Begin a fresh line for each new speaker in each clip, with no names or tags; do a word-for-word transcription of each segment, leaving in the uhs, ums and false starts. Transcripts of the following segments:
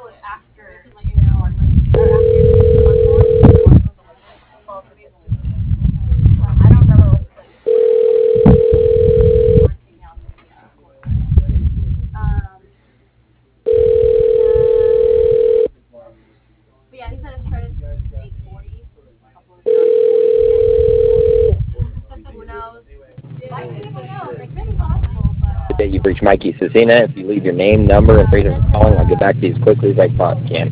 You've reached Mikey Cecina. If you leave your name, number, and reason for calling, I'll get back to you as quickly as I possibly can.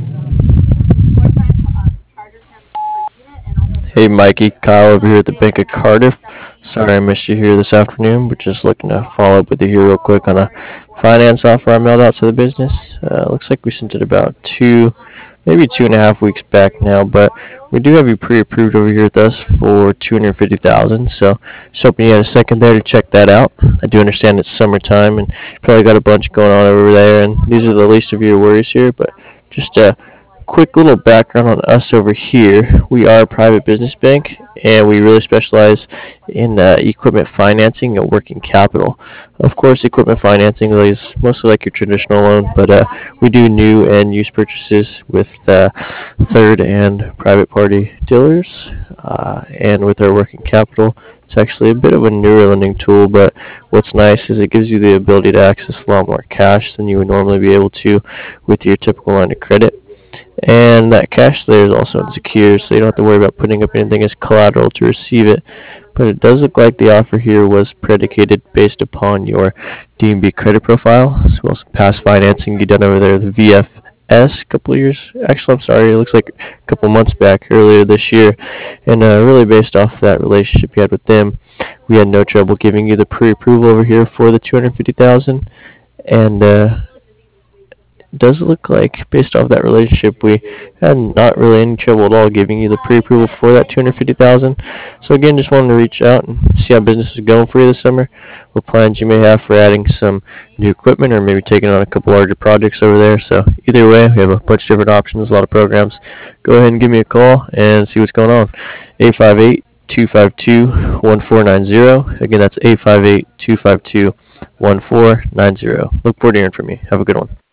Hey Mikey, Kyle over here at the Bank of Cardiff. Sorry I missed you here this afternoon, but just looking to follow up with you here real quick on a finance offer I mailed out to the business. Uh, looks like we sent it about two, maybe two and a half weeks back now, but we do have you pre-approved over here with us for two hundred fifty thousand dollars, so just hoping you had a second there to check that out. I do understand it's summertime and probably got a bunch going on over there, and these are the least of your worries here, but just uh, quick little background on us over here. We are a private business bank, and we really specialize in uh, equipment financing and working capital. Of course, equipment financing is mostly like your traditional loan, but uh, we do new and used purchases with uh, third and private party dealers. Uh, and with our working capital, it's actually a bit of a newer lending tool, but what's nice is it gives you the ability to access a lot more cash than you would normally be able to with your typical line of credit. And that cash there is also unsecured, so you don't have to worry about putting up anything as collateral to receive it. But it does look like the offer here was predicated based upon your D and B credit profile, as well as past financing you done over there, the V F S, a couple of years. Actually, I'm sorry, it looks like a couple months back, earlier this year. And uh, really based off that relationship you had with them, we had no trouble giving you the pre-approval over here for the two hundred fifty thousand dollars. And uh, does look like, based off that relationship, we had not really any trouble at all giving you the pre-approval for that two hundred fifty thousand dollars. So again, just wanted to reach out and see how business is going for you this summer, what plans you may have for adding some new equipment or maybe taking on a couple larger projects over there. So either way, we have a bunch of different options, a lot of programs. Go ahead and give me a call and see what's going on. eight five eight, two five two, one four nine zero. Again, that's eight five eight, two five two, one four nine zero. Look forward to hearing from you. Have a good one.